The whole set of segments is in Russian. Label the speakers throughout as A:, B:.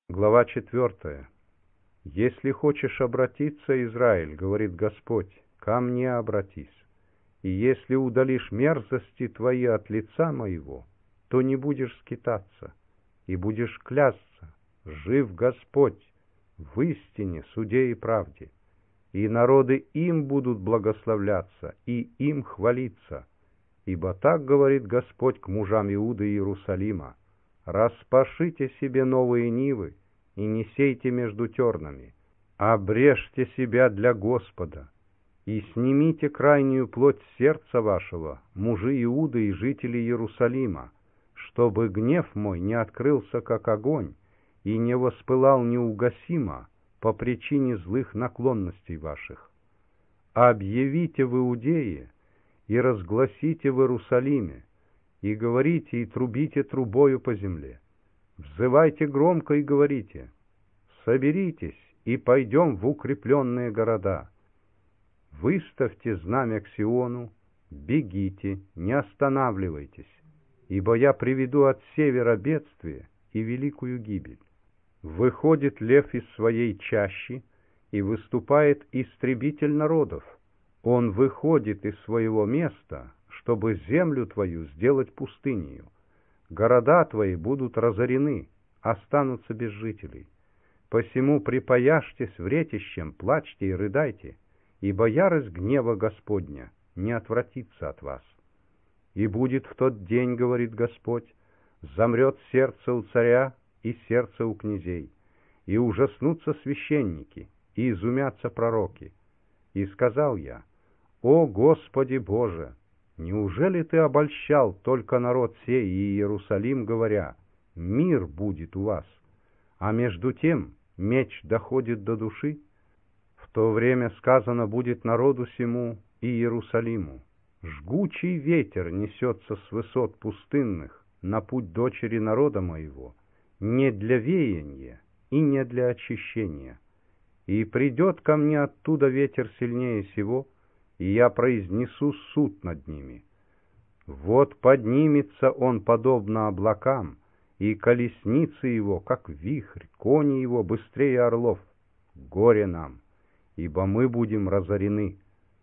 A: Глава 4. «Если хочешь обратиться, Израиль, — говорит Господь, — ко мне обратись, и если удалишь мерзости твои от лица моего, то не будешь скитаться, и будешь клясться, жив Господь, в истине, суде и правде, и народы им будут благословляться, и им хвалиться, ибо так говорит Господь к мужам Иуды и Иерусалима: распашите себе новые нивы, и не сейте между тернами. Обрежьте себя для Господа, и снимите крайнюю плоть сердца вашего, мужи Иуды и жители Иерусалима, чтобы гнев мой не открылся, как огонь, и не воспылал неугасимо по причине злых наклонностей ваших. Объявите в Иудее и разгласите в Иерусалиме, и говорите и трубите трубою по земле. Взывайте громко и говорите: соберитесь и пойдем в укрепленные города. Выставьте знамя к Сиону, бегите, не останавливайтесь, ибо я приведу от севера бедствие и великую гибель. Выходит лев из своей чащи, и выступает истребитель народов. Он выходит из своего места, чтобы землю твою сделать пустынею. Города твои будут разорены, останутся без жителей. Посему припаяшьтесь вретищем, плачьте и рыдайте, ибо ярость гнева Господня не отвратится от вас. И будет в тот день, говорит Господь, замрет сердце у царя и сердце у князей, и ужаснутся священники, и изумятся пророки. И сказал я: о Господи Боже! Неужели ты обольщал только народ сей и Иерусалим, говоря: мир будет у вас, а между тем меч доходит до души? В то время сказано будет народу сему и Иерусалиму: жгучий ветер несется с высот пустынных на путь дочери народа моего, не для веяния и не для очищения. И придет ко мне оттуда ветер сильнее сего, и я произнесу суд над ними. Вот поднимется он подобно облакам, и колесницы его, как вихрь, кони его быстрее орлов. Горе нам, ибо мы будем разорены.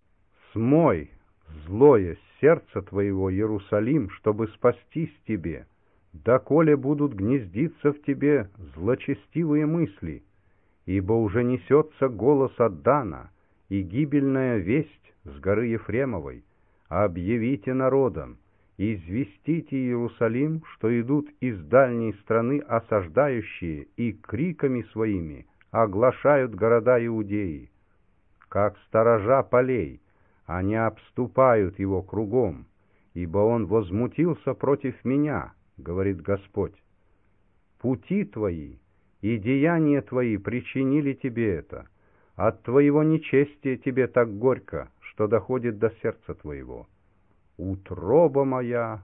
A: Смой злое сердце твоего, Иерусалим, чтобы спастись тебе, доколе будут гнездиться в тебе злочестивые мысли, ибо уже несется голос от Дана, и гибельная весть с горы Ефремовой. Объявите народам, известите Иерусалим, что идут из дальней страны осаждающие, и криками своими оглашают города Иудеи. Как сторожа полей, они обступают его кругом, ибо он возмутился против меня, говорит Господь. Пути твои и деяния твои причинили тебе это. От твоего нечестия тебе так горько, что доходит до сердца твоего. Утроба моя,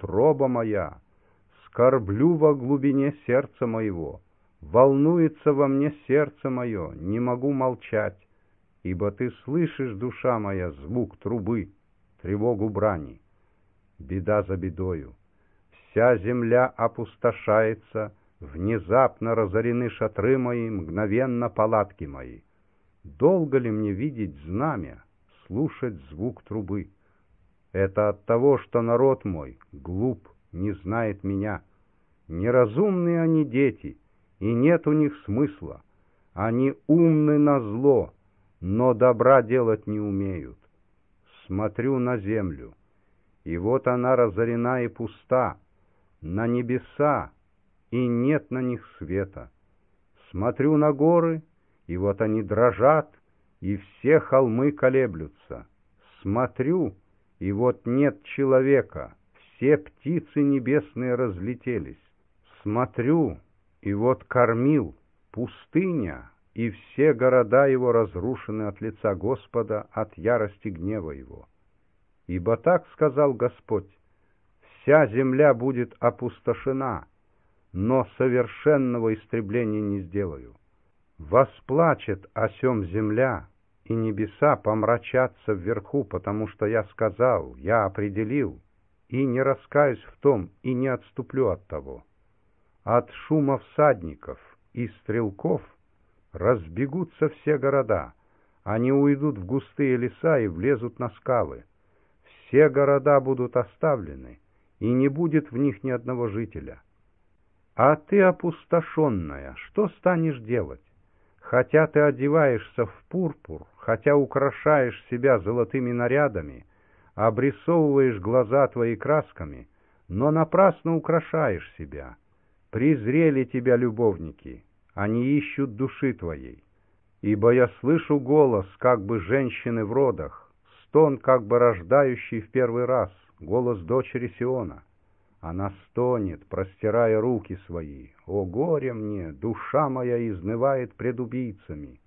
A: скорблю во глубине сердца моего, волнуется во мне сердце мое, не могу молчать, ибо ты слышишь, душа моя, звук трубы, тревогу брани. Беда за бедою, вся земля опустошается, внезапно разорены шатры мои, мгновенно палатки мои. Долго ли мне видеть знамя, слушать звук трубы? Это от того, что народ мой глуп, не знает меня. Неразумные они дети, и нет у них смысла. Они умны назло, но добра делать не умеют. Смотрю на землю, и вот она разорена и пуста, на небеса, и нет на них света. Смотрю на горы, и вот они дрожат, и все холмы колеблются. Смотрю, и вот нет человека, все птицы небесные разлетелись. Смотрю, и вот кормил, пустыня, и все города его разрушены от лица Господа, от ярости гнева его. Ибо так сказал Господь: вся земля будет опустошена, но совершенного истребления не сделаю. Восплачет о сем земля, и небеса помрачатся вверху, потому что я сказал, я определил, и не раскаюсь в том, и не отступлю от того. От шума всадников, и стрелков разбегутся все города, они уйдут в густые леса и влезут на скалы. Все города будут оставлены, и не будет в них ни одного жителя. А ты, опустошенная, что станешь делать? Хотя ты одеваешься в пурпур, хотя украшаешь себя золотыми нарядами, обрисовываешь глаза твои красками, но напрасно украшаешь себя. Презрели тебя любовники, они ищут души твоей. Ибо я слышу голос, как бы женщины в родах, стон, как бы рождающий в первый раз, голос дочери Сиона. Она стонет, простирая руки свои. О, горе мне, душа моя изнывает пред убийцами.